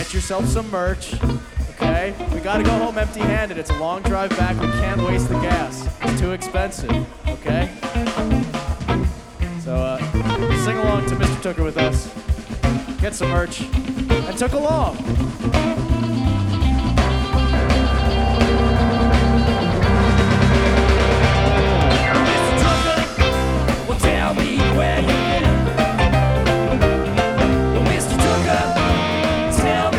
Get yourself some merch, okay? We gotta go home empty-handed. It's a long drive back. We can't waste the gas. It's too expensive, okay? So sing along to Mr. Tooker with us. Get some merch. And took along.